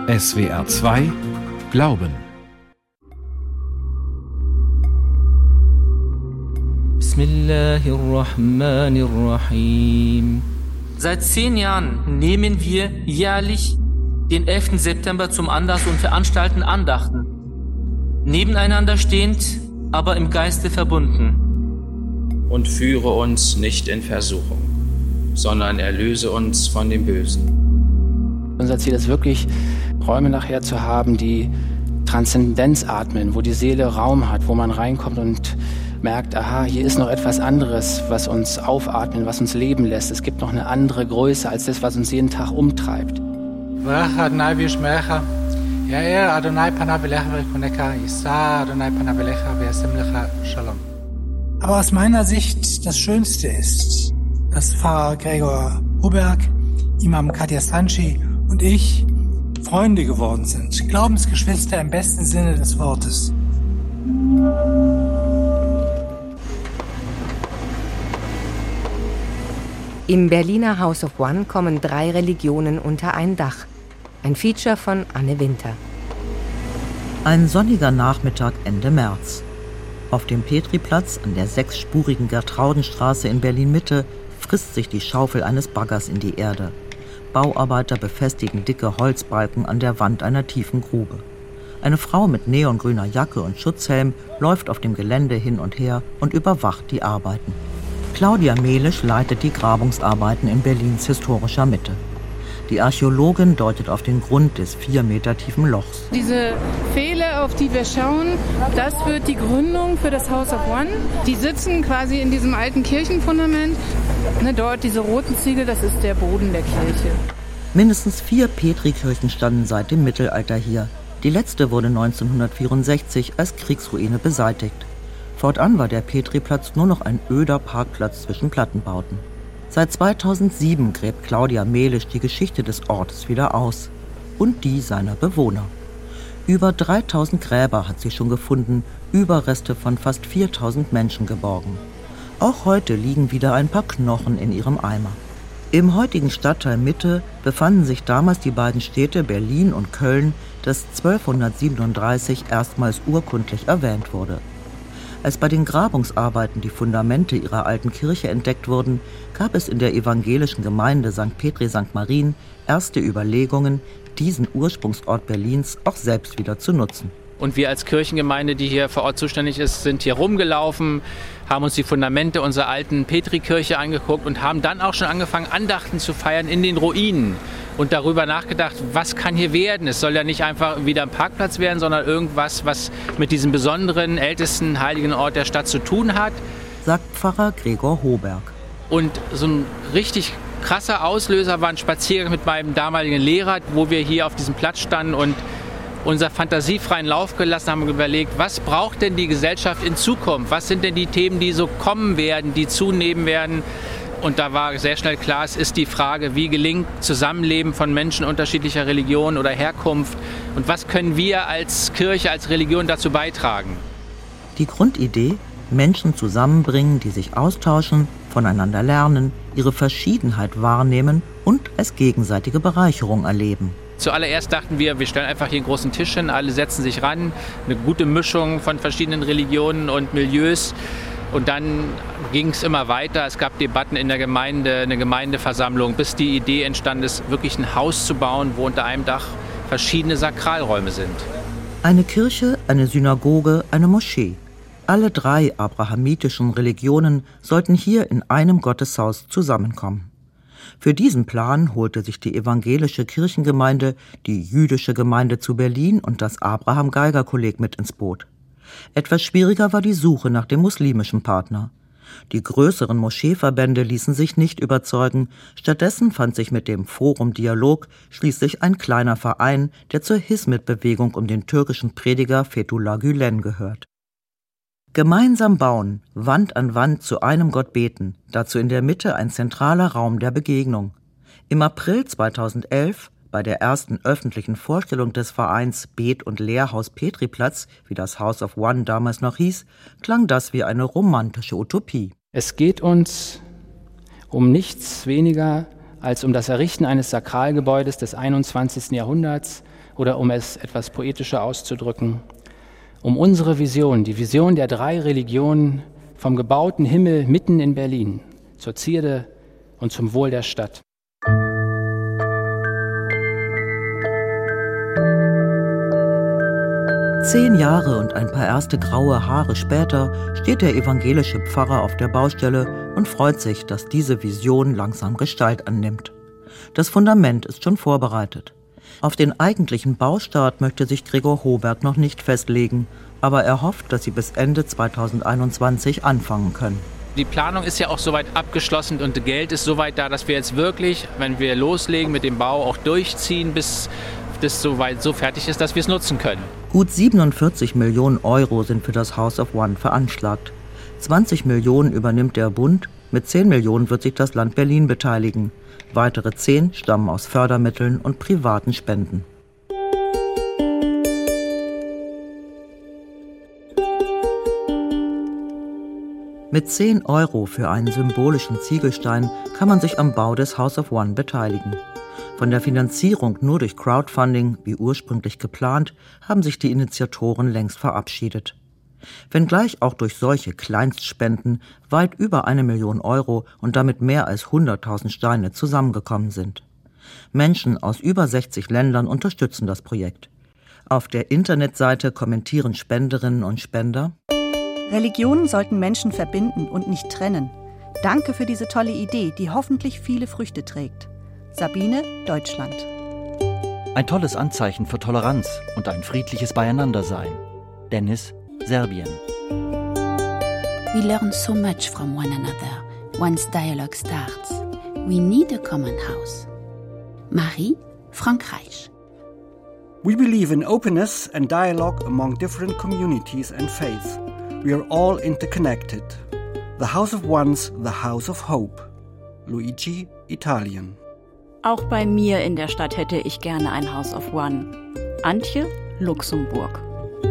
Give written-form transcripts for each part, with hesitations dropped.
SWR 2 Glauben. Bismillahirrahmanirrahim. Seit 10 Jahren nehmen wir jährlich den 11. September zum Anlass und veranstalten Andachten. Nebeneinander stehend, aber im Geiste verbunden. Und führe uns nicht in Versuchung, sondern erlöse uns von dem Bösen. Unser Ziel ist wirklich, Räume nachher zu haben, die Transzendenz atmen, wo die Seele Raum hat, wo man reinkommt und merkt, aha, hier ist noch etwas anderes, was uns aufatmen, was uns leben lässt. Es gibt noch eine andere Größe als das, was uns jeden Tag umtreibt. Aber aus meiner Sicht das Schönste ist, dass Pfarrer Gregor Hoberg, Imam Kadir Sanchi und ich Freunde geworden sind. Glaubensgeschwister im besten Sinne des Wortes. Im Berliner House of One kommen 3 Religionen unter ein Dach. Ein Feature von Anne Winter. Ein sonniger Nachmittag Ende März. Auf dem Petriplatz an der 6-spurigen Gertraudenstraße in Berlin-Mitte frisst sich die Schaufel eines Baggers in die Erde. Bauarbeiter befestigen dicke Holzbalken an der Wand einer tiefen Grube. Eine Frau mit neongrüner Jacke und Schutzhelm läuft auf dem Gelände hin und her und überwacht die Arbeiten. Claudia Melisch leitet die Grabungsarbeiten in Berlins historischer Mitte. Die Archäologin deutet auf den Grund des 4 Meter tiefen Lochs. Diese Pfähle, auf die wir schauen, das wird die Gründung für das House of One. Die sitzen quasi in diesem alten Kirchenfundament. Dort diese roten Ziegel, das ist der Boden der Kirche. Mindestens 4 Petrikirchen standen seit dem Mittelalter hier. Die letzte wurde 1964 als Kriegsruine beseitigt. Fortan war der Petriplatz nur noch ein öder Parkplatz zwischen Plattenbauten. Seit 2007 gräbt Claudia Melisch die Geschichte des Ortes wieder aus und die seiner Bewohner. Über 3000 Gräber hat sie schon gefunden, Überreste von fast 4000 Menschen geborgen. Auch heute liegen wieder ein paar Knochen in ihrem Eimer. Im heutigen Stadtteil Mitte befanden sich damals die beiden Städte Berlin und Köln, das 1237 erstmals urkundlich erwähnt wurde. Als bei den Grabungsarbeiten die Fundamente ihrer alten Kirche entdeckt wurden, gab es in der evangelischen Gemeinde St. Petri St. Marien erste Überlegungen, diesen Ursprungsort Berlins auch selbst wieder zu nutzen. Und wir als Kirchengemeinde, die hier vor Ort zuständig ist, sind hier rumgelaufen, haben uns die Fundamente unserer alten Petrikirche angeguckt und haben dann auch schon angefangen, Andachten zu feiern in den Ruinen. Und darüber nachgedacht, was kann hier werden? Es soll ja nicht einfach wieder ein Parkplatz werden, sondern irgendwas, was mit diesem besonderen, ältesten heiligen Ort der Stadt zu tun hat. Sagt Pfarrer Gregor Hoberg. Und so ein richtig krasser Auslöser war ein Spaziergang mit meinem damaligen Lehrer, wo wir hier auf diesem Platz standen und unser fantasiefreien Lauf gelassen haben und überlegt, was braucht denn die Gesellschaft in Zukunft? Was sind denn die Themen, die so kommen werden, die zunehmen werden? Und da war sehr schnell klar, es ist die Frage, wie gelingt Zusammenleben von Menschen unterschiedlicher Religionen oder Herkunft und was können wir als Kirche, als Religion dazu beitragen? Die Grundidee, Menschen zusammenbringen, die sich austauschen, voneinander lernen, ihre Verschiedenheit wahrnehmen und als gegenseitige Bereicherung erleben. Zuallererst dachten wir stellen einfach hier einen großen Tisch hin, alle setzen sich ran, eine gute Mischung von verschiedenen Religionen und Milieus. Und dann ging es immer weiter. Es gab Debatten in der Gemeinde, eine Gemeindeversammlung, bis die Idee entstanden ist, wirklich ein Haus zu bauen, wo unter einem Dach verschiedene Sakralräume sind. Eine Kirche, eine Synagoge, eine Moschee. Alle 3 abrahamitischen Religionen sollten hier in einem Gotteshaus zusammenkommen. Für diesen Plan holte sich die evangelische Kirchengemeinde, die jüdische Gemeinde zu Berlin und das Abraham-Geiger-Kolleg mit ins Boot. Etwas schwieriger war die Suche nach dem muslimischen Partner. Die größeren Moscheeverbände ließen sich nicht überzeugen. Stattdessen fand sich mit dem Forum Dialog schließlich ein kleiner Verein, der zur Hizmet-Bewegung um den türkischen Prediger Fethullah Gülen gehört. Gemeinsam bauen, Wand an Wand zu einem Gott beten, dazu in der Mitte ein zentraler Raum der Begegnung. Im April 2011 bei der ersten öffentlichen Vorstellung des Vereins Bet- und Lehrhaus Petriplatz, wie das House of One damals noch hieß, klang das wie eine romantische Utopie. Es geht uns um nichts weniger als um das Errichten eines Sakralgebäudes des 21. Jahrhunderts, oder um es etwas poetischer auszudrücken, um unsere Vision, die Vision der 3 Religionen vom gebauten Himmel mitten in Berlin, zur Zierde und zum Wohl der Stadt. Zehn Jahre und ein paar erste graue Haare später steht der evangelische Pfarrer auf der Baustelle und freut sich, dass diese Vision langsam Gestalt annimmt. Das Fundament ist schon vorbereitet. Auf den eigentlichen Baustart möchte sich Gregor Hoberg noch nicht festlegen, aber er hofft, dass sie bis Ende 2021 anfangen können. Die Planung ist ja auch soweit abgeschlossen und das Geld ist soweit da, dass wir jetzt wirklich, wenn wir loslegen mit dem Bau, auch durchziehen, bis das soweit so fertig ist, dass wir es nutzen können. Gut 47 Millionen Euro sind für das House of One veranschlagt. 20 Millionen übernimmt der Bund, mit 10 Millionen wird sich das Land Berlin beteiligen. Weitere 10 stammen aus Fördermitteln und privaten Spenden. Mit 10 Euro für einen symbolischen Ziegelstein kann man sich am Bau des House of One beteiligen. Von der Finanzierung nur durch Crowdfunding, wie ursprünglich geplant, haben sich die Initiatoren längst verabschiedet. Wenngleich auch durch solche Kleinstspenden weit über 1 Million Euro und damit mehr als 100.000 Steine zusammengekommen sind. Menschen aus über 60 Ländern unterstützen das Projekt. Auf der Internetseite kommentieren Spenderinnen und Spender: Religionen sollten Menschen verbinden und nicht trennen. Danke für diese tolle Idee, die hoffentlich viele Früchte trägt. Sabine, Deutschland. Ein tolles Anzeichen für Toleranz und ein friedliches Beieinandersein. Dennis, Serbien. We learn so much from one another once dialogue starts. We need a common house. Marie, Frankreich. We believe in openness and dialogue among different communities and faiths. We are all interconnected. The House of One's the House of Hope. Luigi, Italien. Auch bei mir in der Stadt hätte ich gerne ein House of One. Antje, Luxemburg.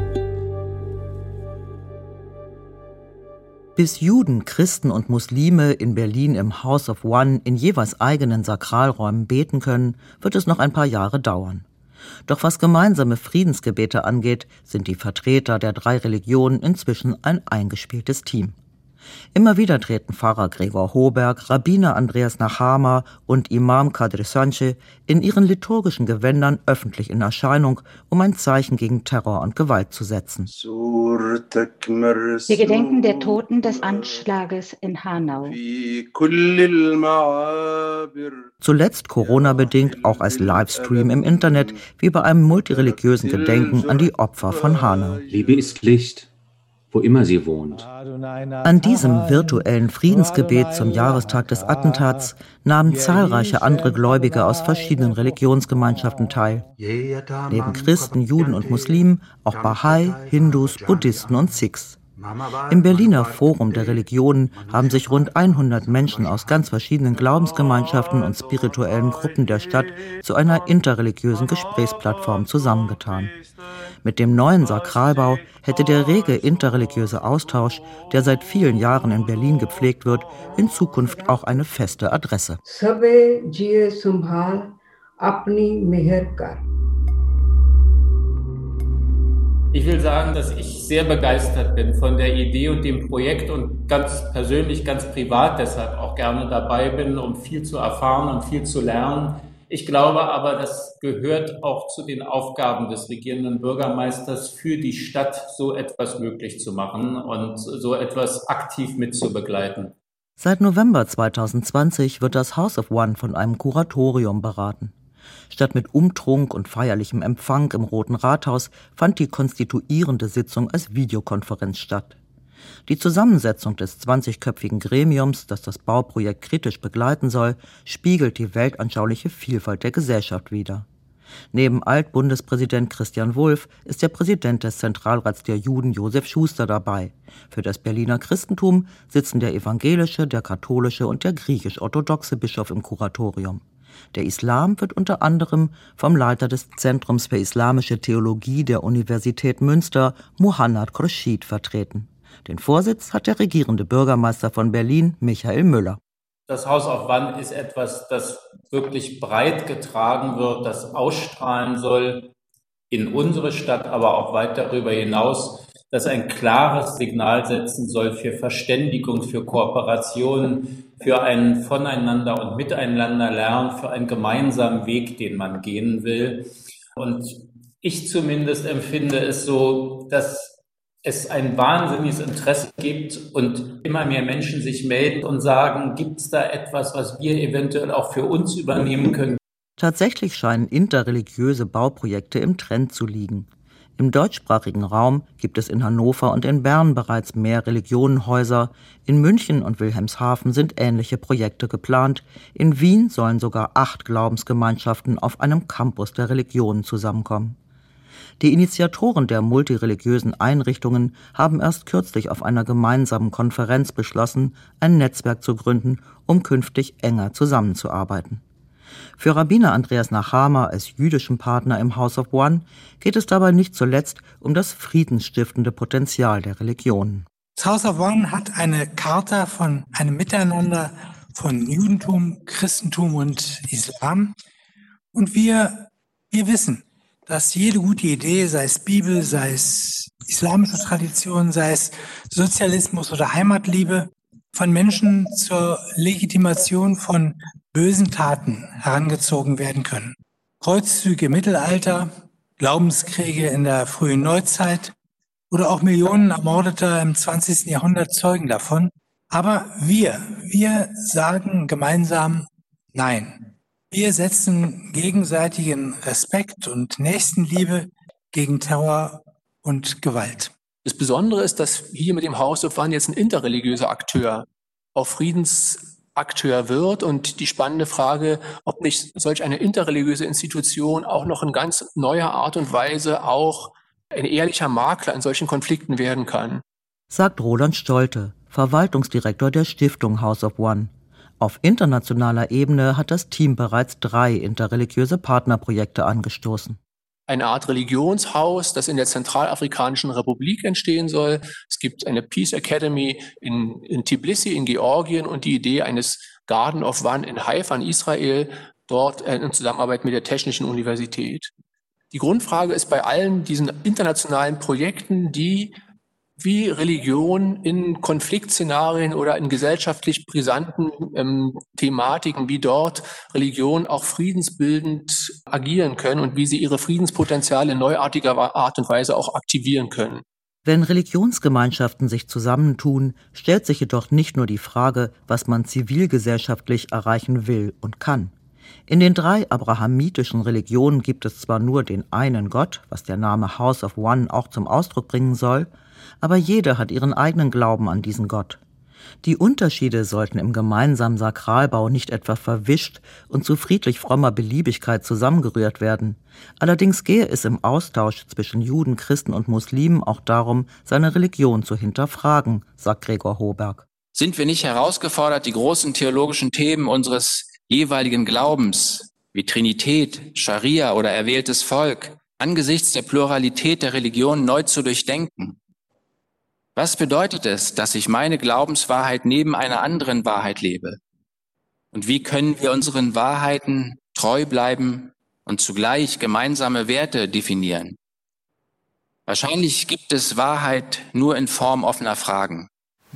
Bis Juden, Christen und Muslime in Berlin im House of One in jeweils eigenen Sakralräumen beten können, wird es noch ein paar Jahre dauern. Doch was gemeinsame Friedensgebete angeht, sind die Vertreter der 3 Religionen inzwischen ein eingespieltes Team. Immer wieder treten Pfarrer Gregor Hoberg, Rabbiner Andreas Nachama und Imam Kadir Sanche in ihren liturgischen Gewändern öffentlich in Erscheinung, um ein Zeichen gegen Terror und Gewalt zu setzen. Wir gedenken der Toten des Anschlages in Hanau. Zuletzt Corona-bedingt auch als Livestream im Internet, wie bei einem multireligiösen Gedenken an die Opfer von Hanau. Liebe ist Licht, wo immer sie wohnt. An diesem virtuellen Friedensgebet zum Jahrestag des Attentats nahmen zahlreiche andere Gläubige aus verschiedenen Religionsgemeinschaften teil. Neben Christen, Juden und Muslimen auch Bahai, Hindus, Buddhisten und Sikhs. Im Berliner Forum der Religionen haben sich rund 100 Menschen aus ganz verschiedenen Glaubensgemeinschaften und spirituellen Gruppen der Stadt zu einer interreligiösen Gesprächsplattform zusammengetan. Mit dem neuen Sakralbau hätte der rege interreligiöse Austausch, der seit vielen Jahren in Berlin gepflegt wird, in Zukunft auch eine feste Adresse. Ich will sagen, dass ich sehr begeistert bin von der Idee und dem Projekt und ganz persönlich, ganz privat deshalb auch gerne dabei bin, um viel zu erfahren und viel zu lernen. Ich glaube aber, das gehört auch zu den Aufgaben des regierenden Bürgermeisters, für die Stadt so etwas möglich zu machen und so etwas aktiv mitzubegleiten. Seit November 2020 wird das House of One von einem Kuratorium beraten. Statt mit Umtrunk und feierlichem Empfang im Roten Rathaus fand die konstituierende Sitzung als Videokonferenz statt. Die Zusammensetzung des 20-köpfigen Gremiums, das das Bauprojekt kritisch begleiten soll, spiegelt die weltanschauliche Vielfalt der Gesellschaft wider. Neben Altbundespräsident Christian Wulff ist der Präsident des Zentralrats der Juden Josef Schuster dabei. Für das Berliner Christentum sitzen der evangelische, der katholische und der griechisch-orthodoxe Bischof im Kuratorium. Der Islam wird unter anderem vom Leiter des Zentrums für islamische Theologie der Universität Münster, Muhannad Khurshid, vertreten. Den Vorsitz hat der regierende Bürgermeister von Berlin, Michael Müller. Das House of One ist etwas, das wirklich breit getragen wird, das ausstrahlen soll, in unsere Stadt, aber auch weit darüber hinaus, das ein klares Signal setzen soll für Verständigung, für Kooperation, für ein Voneinander und Miteinander lernen, für einen gemeinsamen Weg, den man gehen will. Und ich zumindest empfinde es so, dass es ein wahnsinniges Interesse gibt und immer mehr Menschen sich melden und sagen, gibt es da etwas, was wir eventuell auch für uns übernehmen können? Tatsächlich scheinen interreligiöse Bauprojekte im Trend zu liegen. Im deutschsprachigen Raum gibt es in Hannover und in Bern bereits mehr Religionenhäuser. In München und Wilhelmshaven sind ähnliche Projekte geplant. In Wien sollen sogar 8 Glaubensgemeinschaften auf einem Campus der Religionen zusammenkommen. Die Initiatoren der multireligiösen Einrichtungen haben erst kürzlich auf einer gemeinsamen Konferenz beschlossen, ein Netzwerk zu gründen, um künftig enger zusammenzuarbeiten. Für Rabbiner Andreas Nachamer als jüdischen Partner im House of One geht es dabei nicht zuletzt um das friedensstiftende Potenzial der Religionen. Das House of One hat eine Charta von einem Miteinander von Judentum, Christentum und Islam. Und wir wissen, dass jede gute Idee, sei es Bibel, sei es islamische Tradition, sei es Sozialismus oder Heimatliebe, von Menschen zur Legitimation von bösen Taten herangezogen werden können. Kreuzzüge im Mittelalter, Glaubenskriege in der frühen Neuzeit oder auch Millionen Ermordeter im 20. Jahrhundert zeugen davon. Aber wir sagen gemeinsam Nein. Wir setzen gegenseitigen Respekt und Nächstenliebe gegen Terror und Gewalt. Das Besondere ist, dass hier mit dem House of One jetzt ein interreligiöser Akteur auch Friedensakteur wird und die spannende Frage, ob nicht solch eine interreligiöse Institution auch noch in ganz neuer Art und Weise auch ein ehrlicher Makler in solchen Konflikten werden kann. Sagt Roland Stolte, Verwaltungsdirektor der Stiftung House of One. Auf internationaler Ebene hat das Team bereits 3 interreligiöse Partnerprojekte angestoßen. Eine Art Religionshaus, das in der Zentralafrikanischen Republik entstehen soll. Es gibt eine Peace Academy in Tbilisi in Georgien und die Idee eines Garden of One in Haifa in Israel, dort in Zusammenarbeit mit der Technischen Universität. Die Grundfrage ist bei allen diesen internationalen Projekten, die wie Religion in Konfliktszenarien oder in gesellschaftlich brisanten Thematiken, wie dort Religion auch friedensbildend agieren können und wie sie ihre Friedenspotenziale in neuartiger Art und Weise auch aktivieren können. Wenn Religionsgemeinschaften sich zusammentun, stellt sich jedoch nicht nur die Frage, was man zivilgesellschaftlich erreichen will und kann. In den 3 abrahamitischen Religionen gibt es zwar nur den einen Gott, was der Name House of One auch zum Ausdruck bringen soll, aber jede hat ihren eigenen Glauben an diesen Gott. Die Unterschiede sollten im gemeinsamen Sakralbau nicht etwa verwischt und zu friedlich frommer Beliebigkeit zusammengerührt werden. Allerdings gehe es im Austausch zwischen Juden, Christen und Muslimen auch darum, seine Religion zu hinterfragen, sagt Gregor Hoberg. Sind wir nicht herausgefordert, die großen theologischen Themen unseres jeweiligen Glaubens, wie Trinität, Scharia oder erwähltes Volk, angesichts der Pluralität der Religionen neu zu durchdenken? Was bedeutet es, dass ich meine Glaubenswahrheit neben einer anderen Wahrheit lebe? Und wie können wir unseren Wahrheiten treu bleiben und zugleich gemeinsame Werte definieren? Wahrscheinlich gibt es Wahrheit nur in Form offener Fragen.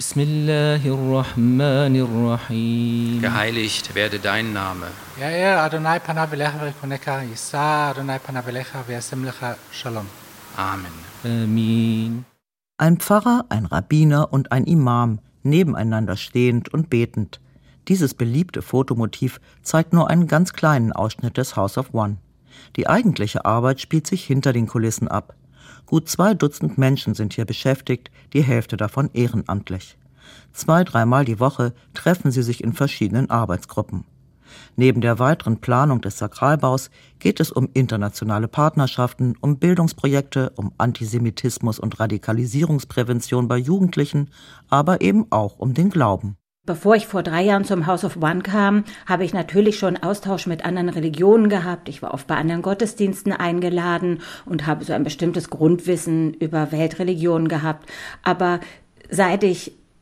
Bismillahirrahmanirrahim. Geheiligt werde dein Name. Adonai panav elecha v'yikoneka, Yisa Adonai panav elecha v'yasem lecha Shalom. Amen. Amen. Ein Pfarrer, ein Rabbiner und ein Imam, nebeneinander stehend und betend. Dieses beliebte Fotomotiv zeigt nur einen ganz kleinen Ausschnitt des House of One. Die eigentliche Arbeit spielt sich hinter den Kulissen ab. Gut 2 Dutzend Menschen sind hier beschäftigt, die Hälfte davon ehrenamtlich. 2-3 Mal die Woche treffen sie sich in verschiedenen Arbeitsgruppen. Neben der weiteren Planung des Sakralbaus geht es um internationale Partnerschaften, um Bildungsprojekte, um Antisemitismus und Radikalisierungsprävention bei Jugendlichen, aber eben auch um den Glauben. Bevor ich vor 3 Jahren zum House of One kam, habe ich natürlich schon Austausch mit anderen Religionen gehabt. Ich war oft bei anderen Gottesdiensten eingeladen und habe so ein bestimmtes Grundwissen über Weltreligionen gehabt. Aber seit ich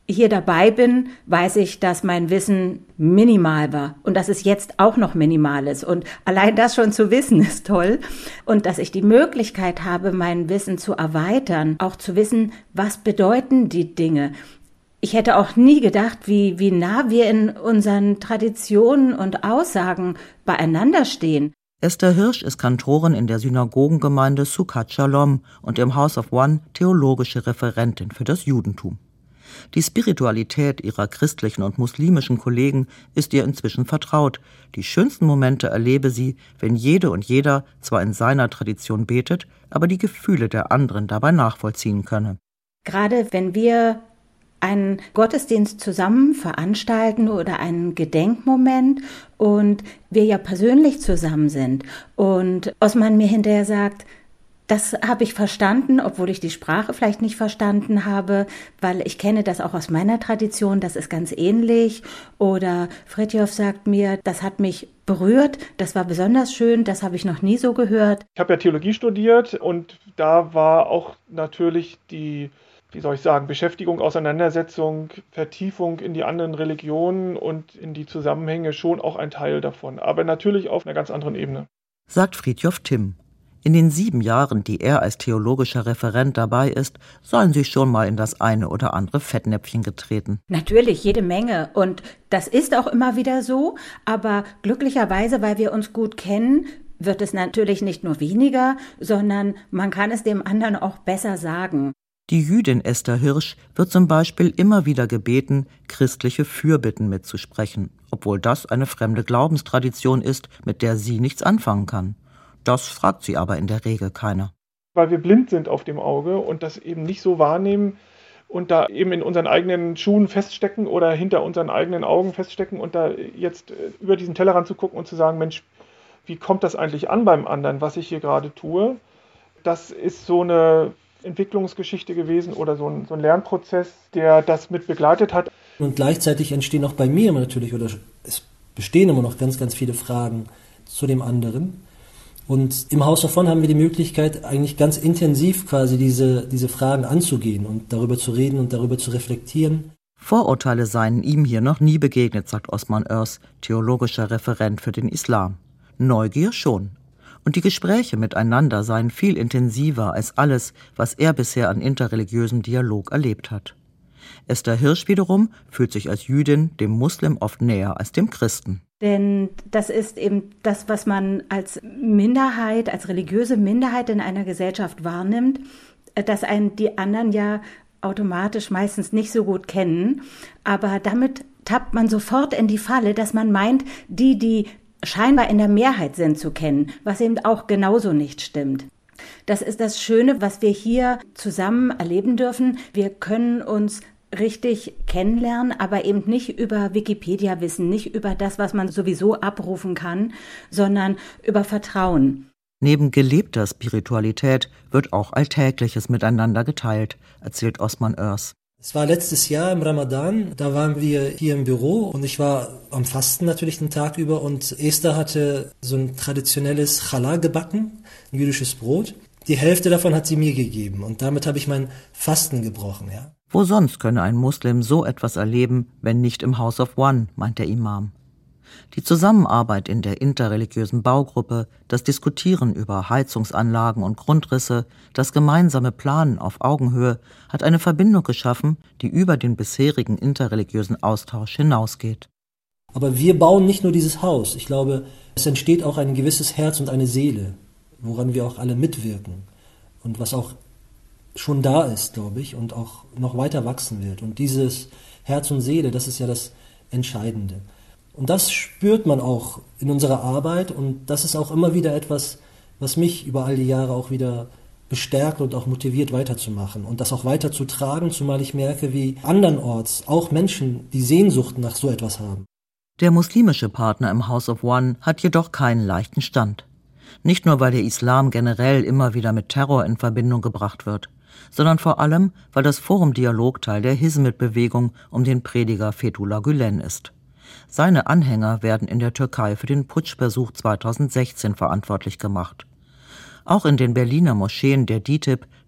hier dabei bin, weiß ich, dass mein Wissen minimal war und dass es jetzt auch noch minimal ist. Und allein das schon zu wissen, ist toll. Und dass ich die Möglichkeit habe, mein Wissen zu erweitern, auch zu wissen, was bedeuten die Dinge. Ich hätte auch nie gedacht, wie nah wir in unseren Traditionen und Aussagen beieinander stehen. Esther Hirsch ist Kantorin in der Synagogengemeinde Sukkot Shalom und im House of One theologische Referentin für das Judentum. Die Spiritualität ihrer christlichen und muslimischen Kollegen ist ihr inzwischen vertraut. Die schönsten Momente erlebe sie, wenn jede und jeder zwar in seiner Tradition betet, aber die Gefühle der anderen dabei nachvollziehen könne. Gerade wenn wir einen Gottesdienst zusammen veranstalten oder einen Gedenkmoment und wir ja persönlich zusammen sind und Osman mir hinterher sagt, das habe ich verstanden, obwohl ich die Sprache vielleicht nicht verstanden habe, weil ich kenne das auch aus meiner Tradition, das ist ganz ähnlich. Oder Fridtjof sagt mir, das hat mich berührt, das war besonders schön, das habe ich noch nie so gehört. Ich habe ja Theologie studiert und da war auch natürlich die, Beschäftigung, Auseinandersetzung, Vertiefung in die anderen Religionen und in die Zusammenhänge schon auch ein Teil davon, aber natürlich auf einer ganz anderen Ebene. Sagt Fridtjof Timm. In den 7 Jahren, die er als theologischer Referent dabei ist, sollen sie schon mal in das eine oder andere Fettnäpfchen getreten. Natürlich, jede Menge. Und das ist auch immer wieder so. Aber glücklicherweise, weil wir uns gut kennen, wird es natürlich nicht nur weniger, sondern man kann es dem anderen auch besser sagen. Die Jüdin Esther Hirsch wird zum Beispiel immer wieder gebeten, christliche Fürbitten mitzusprechen, obwohl das eine fremde Glaubenstradition ist, mit der sie nichts anfangen kann. Das fragt sie aber in der Regel keiner. Weil wir blind sind auf dem Auge und das eben nicht so wahrnehmen und da eben in unseren eigenen Schuhen feststecken oder hinter unseren eigenen Augen feststecken und da jetzt über diesen Tellerrand zu gucken und zu sagen, Mensch, wie kommt das eigentlich an beim anderen, was ich hier gerade tue? Das ist so eine Entwicklungsgeschichte gewesen oder so ein Lernprozess, der das mit begleitet hat. Und gleichzeitig entstehen auch bei mir natürlich, oder es bestehen immer noch ganz, ganz viele Fragen zu dem anderen. Und im House of One haben wir die Möglichkeit, eigentlich ganz intensiv quasi diese Fragen anzugehen und darüber zu reden und darüber zu reflektieren. Vorurteile seien ihm hier noch nie begegnet, sagt Osman Örs, theologischer Referent für den Islam. Neugier schon. Und die Gespräche miteinander seien viel intensiver als alles, was er bisher an interreligiösem Dialog erlebt hat. Esther Hirsch wiederum fühlt sich als Jüdin dem Muslim oft näher als dem Christen. Denn das ist eben das, was man als Minderheit, als religiöse Minderheit in einer Gesellschaft wahrnimmt, dass einen die anderen ja automatisch meistens nicht so gut kennen. Aber damit tappt man sofort in die Falle, dass man meint, die scheinbar in der Mehrheit sind, zu kennen, was eben auch genauso nicht stimmt. Das ist das Schöne, was wir hier zusammen erleben dürfen. Wir können uns richtig kennenlernen, aber eben nicht über Wikipedia-Wissen, nicht über das, was man sowieso abrufen kann, sondern über Vertrauen. Neben gelebter Spiritualität wird auch Alltägliches miteinander geteilt, erzählt Osman Örs. Es war letztes Jahr im Ramadan, da waren wir hier im Büro und ich war am Fasten natürlich den Tag über und Esther hatte so ein traditionelles Challah gebacken, ein jüdisches Brot. Die Hälfte davon hat sie mir gegeben und damit habe ich mein Fasten gebrochen, ja. Wo sonst könne ein Muslim so etwas erleben, wenn nicht im House of One, meint der Imam. Die Zusammenarbeit in der interreligiösen Baugruppe, das Diskutieren über Heizungsanlagen und Grundrisse, das gemeinsame Planen auf Augenhöhe hat eine Verbindung geschaffen, die über den bisherigen interreligiösen Austausch hinausgeht. Aber wir bauen nicht nur dieses Haus. Ich glaube, es entsteht auch ein gewisses Herz und eine Seele, woran wir auch alle mitwirken und was auch schon da ist, glaube ich, und auch noch weiter wachsen wird. Und dieses Herz und Seele, das ist ja das Entscheidende. Und das spürt man auch in unserer Arbeit und das ist auch immer wieder etwas, was mich über all die Jahre auch wieder bestärkt und auch motiviert weiterzumachen und das auch weiterzutragen, zumal ich merke, wie andernorts auch Menschen die Sehnsucht nach so etwas haben. Der muslimische Partner im House of One hat jedoch keinen leichten Stand. Nicht nur, weil der Islam generell immer wieder mit Terror in Verbindung gebracht wird, sondern vor allem, weil das Forum Dialog Teil der Hizmet-Bewegung um den Prediger Fethullah Gülen ist. Seine Anhänger werden in der Türkei für den Putschversuch 2016 verantwortlich gemacht. Auch in den Berliner Moscheen der DİTİB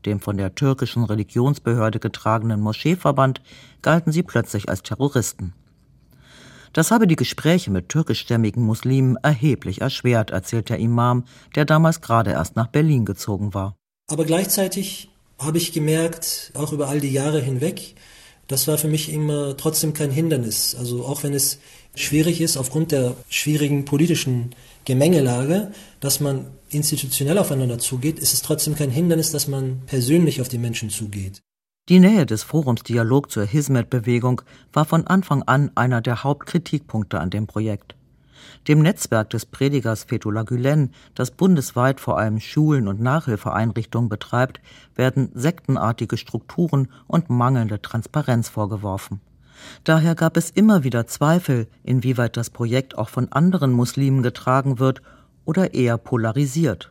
dem von der türkischen Religionsbehörde getragenen Moscheeverband, galten sie plötzlich als Terroristen. Das habe die Gespräche mit türkischstämmigen Muslimen erheblich erschwert, erzählt der Imam, der damals gerade erst nach Berlin gezogen war. Aber gleichzeitig habe ich gemerkt, auch über all die Jahre hinweg, das war für mich immer trotzdem kein Hindernis. Also auch wenn es schwierig ist, aufgrund der schwierigen politischen Gemengelage, dass man institutionell aufeinander zugeht, ist es trotzdem kein Hindernis, dass man persönlich auf die Menschen zugeht. Die Nähe des Forums Dialog zur Hizmet-Bewegung war von Anfang an einer der Hauptkritikpunkte an dem Projekt. Dem Netzwerk des Predigers Fethullah Gülen, das bundesweit vor allem Schulen und Nachhilfeeinrichtungen betreibt, werden sektenartige Strukturen und mangelnde Transparenz vorgeworfen. Daher gab es immer wieder Zweifel, inwieweit das Projekt auch von anderen Muslimen getragen wird oder eher polarisiert.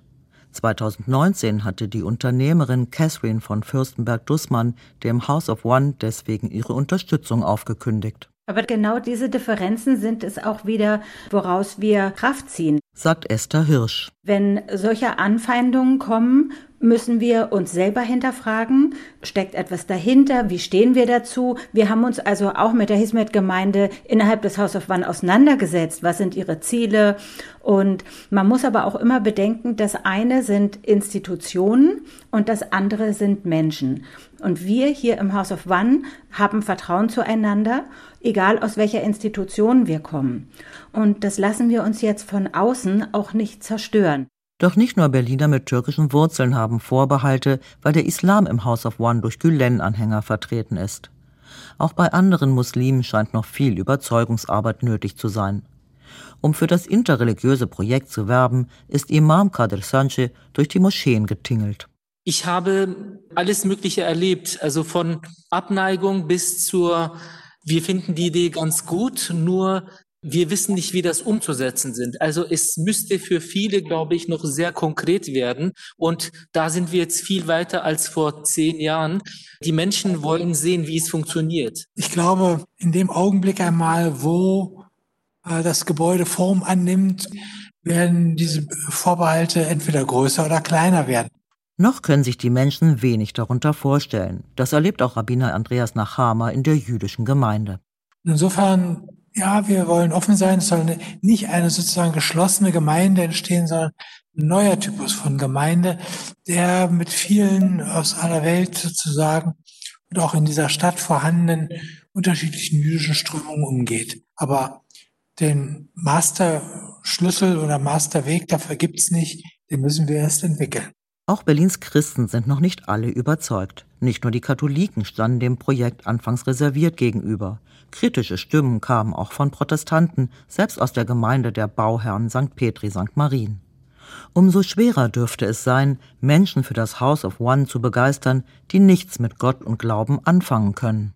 2019 hatte die Unternehmerin Catherine von Fürstenberg-Dußmann dem House of One deswegen ihre Unterstützung aufgekündigt. Aber genau diese Differenzen sind es auch wieder, woraus wir Kraft ziehen, sagt Esther Hirsch. Wenn solche Anfeindungen kommen, müssen wir uns selber hinterfragen, steckt etwas dahinter, wie stehen wir dazu? Wir haben uns also auch mit der Hizmet-Gemeinde innerhalb des House of One auseinandergesetzt, was sind ihre Ziele? Und man muss aber auch immer bedenken, das eine sind Institutionen und das andere sind Menschen. Und wir hier im House of One haben Vertrauen zueinander, egal aus welcher Institution wir kommen. Und das lassen wir uns jetzt von außen auch nicht zerstören. Doch nicht nur Berliner mit türkischen Wurzeln haben Vorbehalte, weil der Islam im House of One durch Gülen-Anhänger vertreten ist. Auch bei anderen Muslimen scheint noch viel Überzeugungsarbeit nötig zu sein. Um für das interreligiöse Projekt zu werben, ist Imam Kadir Sanche durch die Moscheen getingelt. Ich habe alles Mögliche erlebt, also von Abneigung bis zur, wir finden die Idee ganz gut, nur wir wissen nicht, wie das umzusetzen sind. Also es müsste für viele, glaube ich, noch sehr konkret werden. Und da sind wir jetzt viel weiter als vor 10 Jahren. Die Menschen wollen sehen, wie es funktioniert. Ich glaube, in dem Augenblick einmal, wo das Gebäude Form annimmt, werden diese Vorbehalte entweder größer oder kleiner werden. Noch können sich die Menschen wenig darunter vorstellen. Das erlebt auch Rabbiner Andreas Nachama in der jüdischen Gemeinde. Insofern, ja, wir wollen offen sein. Es soll nicht eine sozusagen geschlossene Gemeinde entstehen, sondern ein neuer Typus von Gemeinde, der mit vielen aus aller Welt sozusagen und auch in dieser Stadt vorhandenen unterschiedlichen jüdischen Strömungen umgeht. Aber den Masterschlüssel oder Masterweg, dafür gibt's nicht, den müssen wir erst entwickeln. Auch Berlins Christen sind noch nicht alle überzeugt. Nicht nur die Katholiken standen dem Projekt anfangs reserviert gegenüber. Kritische Stimmen kamen auch von Protestanten, selbst aus der Gemeinde der Bauherren St. Petri St. Marien. Umso schwerer dürfte es sein, Menschen für das House of One zu begeistern, die nichts mit Gott und Glauben anfangen können.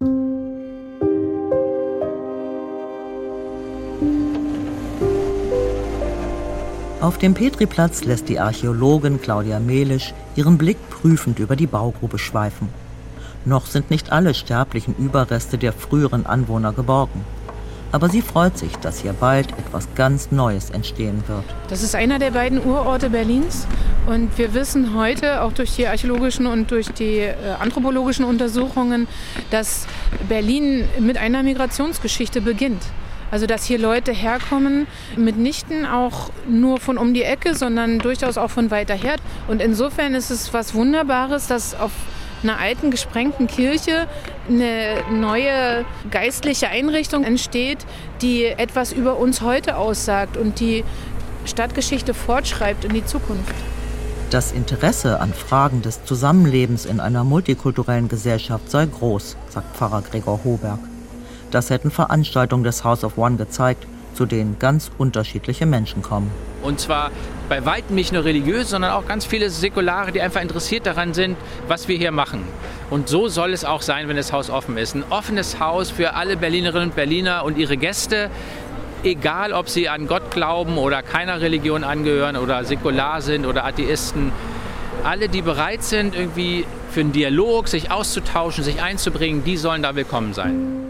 Auf dem Petriplatz lässt die Archäologin Claudia Melisch ihren Blick prüfend über die Baugrube schweifen. Noch sind nicht alle sterblichen Überreste der früheren Anwohner geborgen. Aber sie freut sich, dass hier bald etwas ganz Neues entstehen wird. Das ist einer der beiden Urorte Berlins. Und wir wissen heute, auch durch die archäologischen und durch die anthropologischen Untersuchungen, dass Berlin mit einer Migrationsgeschichte beginnt. Also dass hier Leute herkommen, mitnichten auch nur von um die Ecke, sondern durchaus auch von weiter her. Und insofern ist es was Wunderbares, dass auf einer alten, gesprengten Kirche eine neue geistliche Einrichtung entsteht, die etwas über uns heute aussagt und die Stadtgeschichte fortschreibt in die Zukunft. Das Interesse an Fragen des Zusammenlebens in einer multikulturellen Gesellschaft sei groß, sagt Pfarrer Gregor Hoberg. Das hätten Veranstaltungen des House of One gezeigt, zu denen ganz unterschiedliche Menschen kommen. Und zwar bei weitem nicht nur religiös, sondern auch ganz viele Säkulare, die einfach interessiert daran sind, was wir hier machen. Und so soll es auch sein, wenn das Haus offen ist. Ein offenes Haus für alle Berlinerinnen und Berliner und ihre Gäste, egal ob sie an Gott glauben oder keiner Religion angehören oder säkular sind oder Atheisten. Alle, die bereit sind, irgendwie für einen Dialog sich auszutauschen, sich einzubringen, die sollen da willkommen sein.